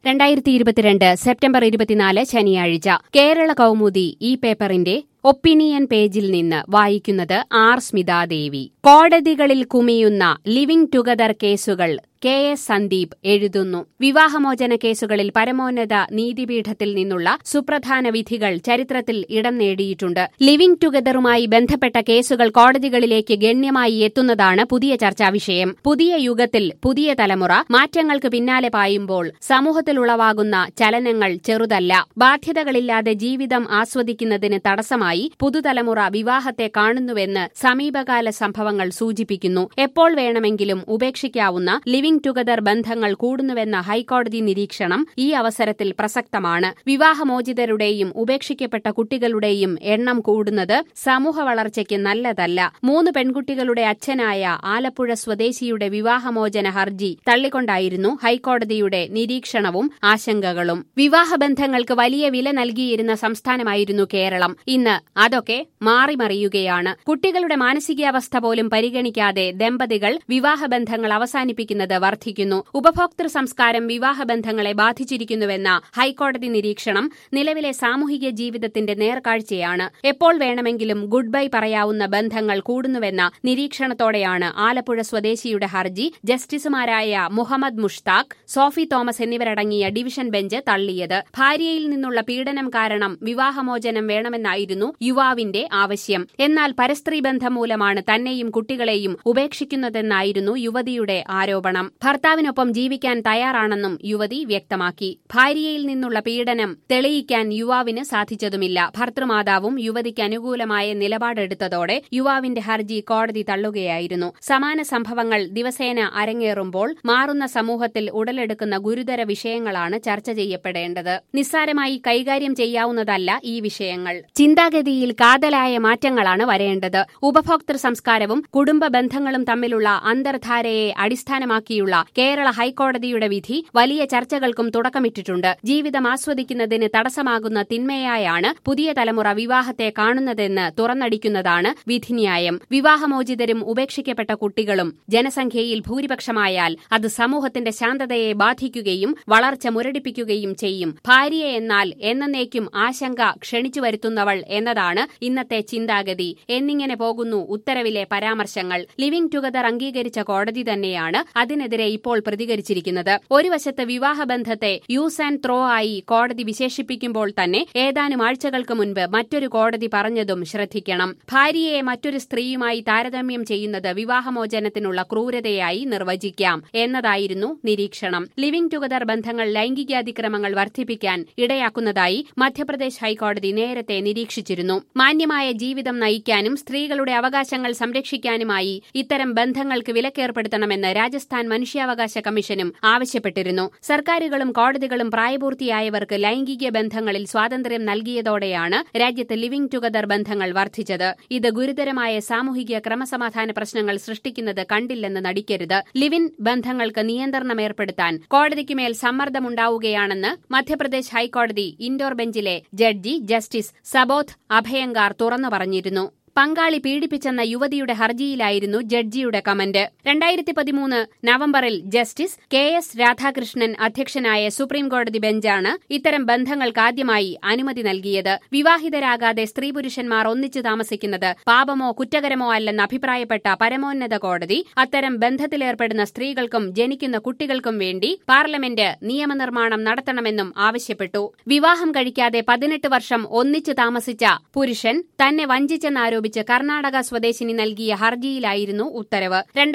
2022 September 24 ശനിയാഴ്ച കേരള കൗമുദി ഈ പേപ്പറിന്റെ ഒപ്പീനിയൻ പേജിൽ നിന്ന് വായിക്കുന്നത് ആർ സ്മിതാദേവി. കോടതികളിൽ കുമിയുന്ന ലിവിംഗ് ടുഗദർ കേസുകൾ കെ എസ് സന്ദീപ് എഴുതുന്നു. വിവാഹമോചന കേസുകളിൽ പരമോന്നത നീതിപീഠത്തിൽ നിന്നുള്ള സുപ്രധാന വിധികൾ ചരിത്രത്തിൽ ഇടം നേടിയിട്ടുണ്ട്. ലിവിംഗ് ടുഗദറുമായി ബന്ധപ്പെട്ട കേസുകൾ കോടതികളിലേക്ക് ഗണ്യമായി എത്തുന്നതാണ് പുതിയ ചർച്ചാവിഷയം. പുതിയ യുഗത്തിൽ പുതിയ തലമുറ മാറ്റങ്ങൾക്ക് പിന്നാലെ പായുമ്പോൾ സമൂഹത്തിലുളവാകുന്ന ചലനങ്ങൾ ചെറുതല്ല. ബാധ്യതകളില്ലാതെ ജീവിതം ആസ്വദിക്കുന്നതിന് തടസ്സമായി പുതുതലമുറ വിവാഹത്തെ കാണുന്നുവെന്ന് സമീപകാല സംഭവങ്ങൾ സൂചിപ്പിക്കുന്നു. എപ്പോൾ വേണമെങ്കിലും ഉപേക്ഷിക്കാവുന്ന ലിവിംഗ് ടുഗദർ ബന്ധങ്ങൾ കൂടുന്നുവെന്ന ഹൈക്കോടതി നിരീക്ഷണം ഈ അവസരത്തിൽ പ്രസക്തമാണ്. വിവാഹമോചിതരുടെയും ഉപേക്ഷിക്കപ്പെട്ട കുട്ടികളുടെയും എണ്ണം കൂടുന്നത് സമൂഹ വളർച്ചയ്ക്ക് നല്ലതല്ല. 3 പെൺകുട്ടികളുടെ അച്ഛനായ ആലപ്പുഴ സ്വദേശിയുടെ വിവാഹമോചന ഹർജി തള്ളിക്കൊണ്ടായിരുന്നു ഹൈക്കോടതിയുടെ നിരീക്ഷണവും ആശങ്കകളും. വിവാഹബന്ധങ്ങൾക്ക് വലിയ വില നൽകിയിരുന്ന സംസ്ഥാനമായിരുന്നു കേരളം. ഇന്ന് അതൊക്കെ മാറിമറിയുകയാണ്. കുട്ടികളുടെ മാനസികാവസ്ഥ പോലും പരിഗണിക്കാതെ ദമ്പതികൾ വിവാഹബന്ധങ്ങൾ അവസാനിപ്പിക്കുന്നത് വർദ്ധിക്കുന്നു. ഉപഭോക്തൃ സംസ്കാരം വിവാഹബന്ധങ്ങളെ ബാധിച്ചിരിക്കുന്നുവെന്ന ഹൈക്കോടതി നിരീക്ഷണം നിലവിലെ സാമൂഹിക ജീവിതത്തിന്റെ നേർക്കാഴ്ചയാണ്. എപ്പോൾ വേണമെങ്കിലും ഗുഡ് ബൈ പറയാവുന്ന ബന്ധങ്ങൾ കൂടുന്നുവെന്ന നിരീക്ഷണത്തോടെയാണ് ആലപ്പുഴ സ്വദേശിയുടെ ഹർജി ജസ്റ്റിസുമാരായ മുഹമ്മദ് മുഷ്താഖ്, സോഫി തോമസ് എന്നിവരടങ്ങിയ ഡിവിഷൻ ബെഞ്ച് തള്ളിയത്. ഭാര്യയിൽ നിന്നുള്ള പീഡനം കാരണം വിവാഹമോചനം വേണമെന്നായിരുന്നു യുവാവിന്റെ ആവശ്യം. എന്നാൽ പരസ്ത്രീ ബന്ധം മൂലമാണ് തന്നെയും കുട്ടികളെയും ഉപേക്ഷിക്കുന്നതെന്നായിരുന്നു യുവതിയുടെ ആരോപണം. ഭർത്താവിനൊപ്പം ജീവിക്കാൻ തയ്യാറാണെന്നും യുവതി വ്യക്തമാക്കി. ഭാര്യയിൽ നിന്നുള്ള പീഡനം തെളിയിക്കാൻ യുവാവിന് സാധിച്ചതുമില്ല. ഭർത്തൃമാതാവും യുവതിക്ക് അനുകൂലമായ നിലപാടെടുത്തതോടെ യുവാവിന്റെ ഹർജി കോടതി തള്ളുകയായിരുന്നു. സമാന സംഭവങ്ങൾ ദിവസേന അരങ്ങേറുമ്പോൾ മാറുന്ന സമൂഹത്തിൽ ഉടലെടുക്കുന്ന ഗുരുതര വിഷയങ്ങളാണ് ചർച്ച ചെയ്യപ്പെടേണ്ടത്. നിസ്സാരമായി കൈകാര്യം ചെയ്യാവുന്നതല്ല ഈ വിഷയങ്ങൾ. ചിന്താഗതിയിൽ കാതലായ മാറ്റങ്ങളാണ് വരേണ്ടത്. ഉപഭോക്തൃ സംസ്കാരവും കുടുംബ ബന്ധങ്ങളും തമ്മിലുള്ള അന്തർധാരയെ അടിസ്ഥാനമാക്കിയുള്ള കേരള ഹൈക്കോടതിയുടെ വിധി വലിയ ചർച്ചകൾക്കും തുടക്കമിട്ടിട്ടുണ്ട്. ജീവിതം ആസ്വദിക്കുന്നതിന് തടസ്സമാകുന്ന തിന്മയായാണ് പുതിയ തലമുറ വിവാഹത്തെ കാണുന്നതെന്ന് തുറന്നടിക്കുന്നതാണ് വിധിന്യായം. വിവാഹമോചിതരും ഉപേക്ഷിക്കപ്പെട്ട കുട്ടികളും ജനസംഖ്യയിൽ ഭൂരിപക്ഷമായാൽ അത് സമൂഹത്തിന്റെ ശാന്തതയെ ബാധിക്കുകയും വളർച്ച മുരടിപ്പിക്കുകയും ചെയ്യും. ഭാര്യ എന്നാൽ എന്നേക്കും ആശങ്ക ക്ഷണിച്ചു വരുത്തുന്നവൾ എന്നതാണ് ഇന്നത്തെ ചിന്താഗതി എന്നിങ്ങനെ പോകുന്നു ഉത്തരവിലെ പരാമർശങ്ങൾ. ലിവിംഗ് ടുഗദർ അംഗീകരിച്ച കോടതി തന്നെയാണ് അതിനെതിരെ ഇപ്പോൾ പ്രതികരിച്ചിരിക്കുന്നത്. ഒരു വശത്ത് വിവാഹബന്ധത്തെ യൂസ് ആൻഡ് ത്രോ ആയി കോടതി വിശേഷിപ്പിക്കുമ്പോൾ തന്നെ ഏതാനും ആഴ്ചകൾക്ക് മുൻപ് മറ്റൊരു കോടതി പറഞ്ഞതും ശ്രദ്ധിക്കണം. ഭാര്യയെ മറ്റൊരു സ്ത്രീയുമായി താരതമ്യം ചെയ്യുന്നത് വിവാഹമോചനത്തിനുള്ള ക്രൂരതയായി നിർവചിക്കാം എന്നതായിരുന്നു നിരീക്ഷണം. ലിവിംഗ് ടുഗദർ ബന്ധങ്ങൾ ലൈംഗികാതിക്രമങ്ങൾ വർദ്ധിപ്പിക്കാൻ ഇടയാക്കുന്നതായി മധ്യപ്രദേശ് ഹൈക്കോടതി നേരത്തെ നിരീക്ഷിച്ചിരുന്നു. മാന്യമായ ജീവിതം നയിക്കാനും സ്ത്രീകളുടെ അവകാശങ്ങൾ സംരക്ഷിക്കാനുമായി ഇത്തരം ബന്ധങ്ങൾക്ക് വിലക്കേർപ്പെടുത്തണമെന്ന് രാജസ്ഥാൻ മനുഷ്യാവകാശ കമ്മീഷനും ആവശ്യപ്പെട്ടിരുന്നു. സർക്കാരുകളും കോടതികളും പ്രായപൂർത്തിയായവർക്ക് ലൈംഗിക ബന്ധങ്ങളിൽ സ്വാതന്ത്ര്യം നൽകിയതോടെയാണ് രാജ്യത്ത് ലിവിംഗ് ടുഗദർ ബന്ധങ്ങൾ വർദ്ധിച്ചത്. ഇത് ഗുരുതരമായ സാമൂഹിക ക്രമസമാധാന പ്രശ്നങ്ങൾ സൃഷ്ടിക്കുന്നത് കണ്ടില്ലെന്ന് നടിക്കരുത്. ലിവിൻ ബന്ധങ്ങൾക്ക് നിയന്ത്രണം ഏർപ്പെടുത്താൻ കോടതിക്കുമേൽ സമ്മർദ്ദമുണ്ടാവുകയാണെന്ന് മധ്യപ്രദേശ് ഹൈക്കോടതി ഇൻഡോർ ബെഞ്ചിലെ ജഡ്ജി ജസ്റ്റിസ് സബോധ് അഭയങ്കാർ തുറന്നു പറഞ്ഞിരുന്നു. പങ്കാളി പീഡിപ്പിച്ചെന്ന യുവതിയുടെ ഹർജിയിലായിരുന്നു ജഡ്ജിയുടെ കമന്റ്. 2013 നവംബറിൽ ജസ്റ്റിസ് കെ എസ് രാധാകൃഷ്ണൻ അധ്യക്ഷനായ സുപ്രീംകോടതി ബെഞ്ചാണ് ഇത്തരം ബന്ധങ്ങൾക്ക് ആദ്യമായി അനുമതി നൽകിയത്. വിവാഹിതരാകാതെ സ്ത്രീ പുരുഷന്മാർ ഒന്നിച്ചു താമസിക്കുന്നത് പാപമോ കുറ്റകരമോ അല്ലെന്ന് അഭിപ്രായപ്പെട്ട പരമോന്നത കോടതി അത്തരം ബന്ധത്തിലേർപ്പെടുന്ന സ്ത്രീകൾക്കും ജനിക്കുന്ന കുട്ടികൾക്കും വേണ്ടി പാർലമെന്റ് നിയമനിർമ്മാണം നടത്തണമെന്നും ആവശ്യപ്പെട്ടു. വിവാഹം കഴിക്കാതെ 18 വർഷം ഒന്നിച്ചു താമസിച്ച പുരുഷൻ തന്നെ വഞ്ചിച്ചെന്നാരോപിച്ച് കർണാടക സ്വദേശിനി നൽകിയ ഹർജിയിലായിരുന്നു ഉത്തരവ്.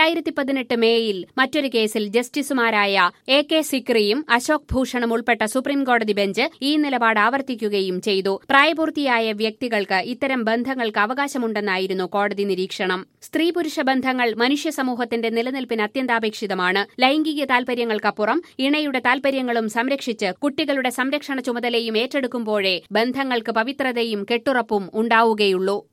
2018 മേയിൽ മറ്റൊരു കേസിൽ ജസ്റ്റിസുമാരായ എ കെ സിക്രിയും അശോക് ഭൂഷണും ഉൾപ്പെട്ട സുപ്രീംകോടതി ബെഞ്ച് ഈ നിലപാട് ആവർത്തിക്കുകയും ചെയ്തു. പ്രായപൂർത്തിയായ വ്യക്തികൾക്ക് ഇത്തരം ബന്ധങ്ങൾക്ക് അവകാശമുണ്ടെന്നായിരുന്നു കോടതി നിരീക്ഷണം. സ്ത്രീ പുരുഷ ബന്ധങ്ങൾ മനുഷ്യ സമൂഹത്തിന്റെ നിലനിൽപ്പിന് അത്യന്താപേക്ഷിതമാണ്. ലൈംഗിക താൽപര്യങ്ങൾക്കപ്പുറം ഇണയുടെ താൽപര്യങ്ങളും സംരക്ഷിച്ച് കുട്ടികളുടെ സംരക്ഷണ ചുമതലയും ഏറ്റെടുക്കുമ്പോഴേ ബന്ധങ്ങൾക്ക് പവിത്രതയും കെട്ടുറപ്പും ഉണ്ടാവുകയുള്ളൂ.